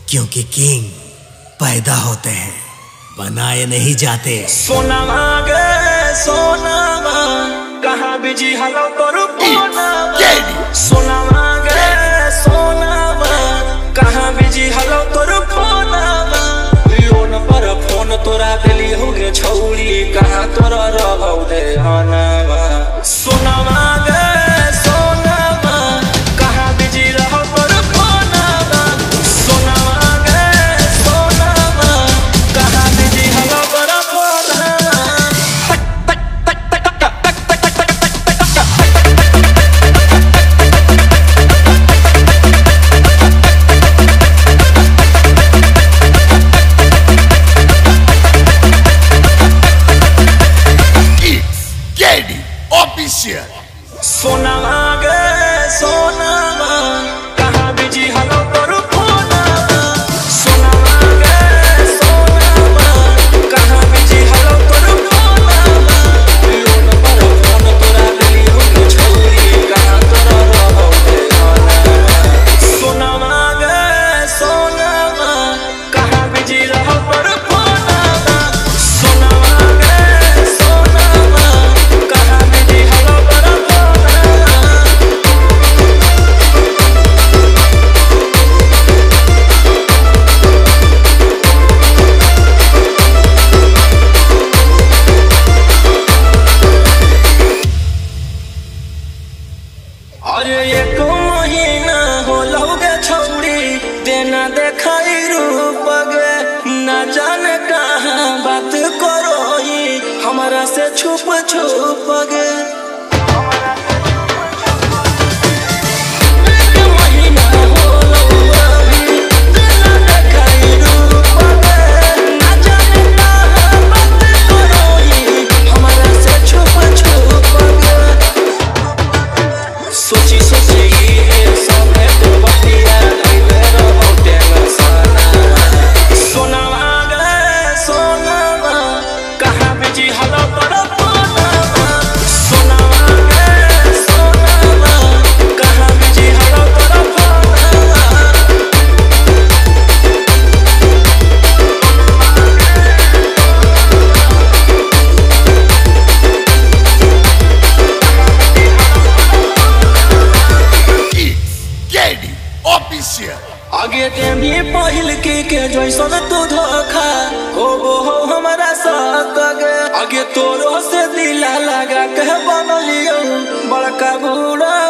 क्योंकि किंग पैदा होते हैं, बनाए नहीं जाते। सोना मांगे सोना कहाँ बिजी हलो करू सोना मांगे सोना कहाँ बिजी हलो करू लोन पर फोन तोरा दिली होगे छौरी कहाँ तोरा रहो दे सोना मांगे सोना कहाँ बिजी रहो करू सोना मांगे सोना कहाँ बिजी हलो करू ऑफिशियल। सोना मांगे सोना कहाँ बिजी हलो करू सोना मांगे सोना कहाँ बिजी हलो करू लोन पर फोन तोरा दिली होगे छौरी कहाँ तोरा रहो सोना मांगे सोना कहाँ बिजी रहो करू सोना मांगे सोना कहाँ बिजी हलो करू अरे एक महीना हो लौगे छौरी देना देखाई रूप गे न जाने कहाँ बात करो हमारा से छुप छुप गे सोची सोची सोने तो बतिया सोना मांगे सोना कहाँ बिजी हलो करू सोना मांगे सोना कहाँ बिजी हलो करू ऑफिशियल। आगे देनी पहिल के जैसन तू धोखा हो हमारा साथ आगे तोरो से दिला लगा के बनलियो बड़का बूढ़ा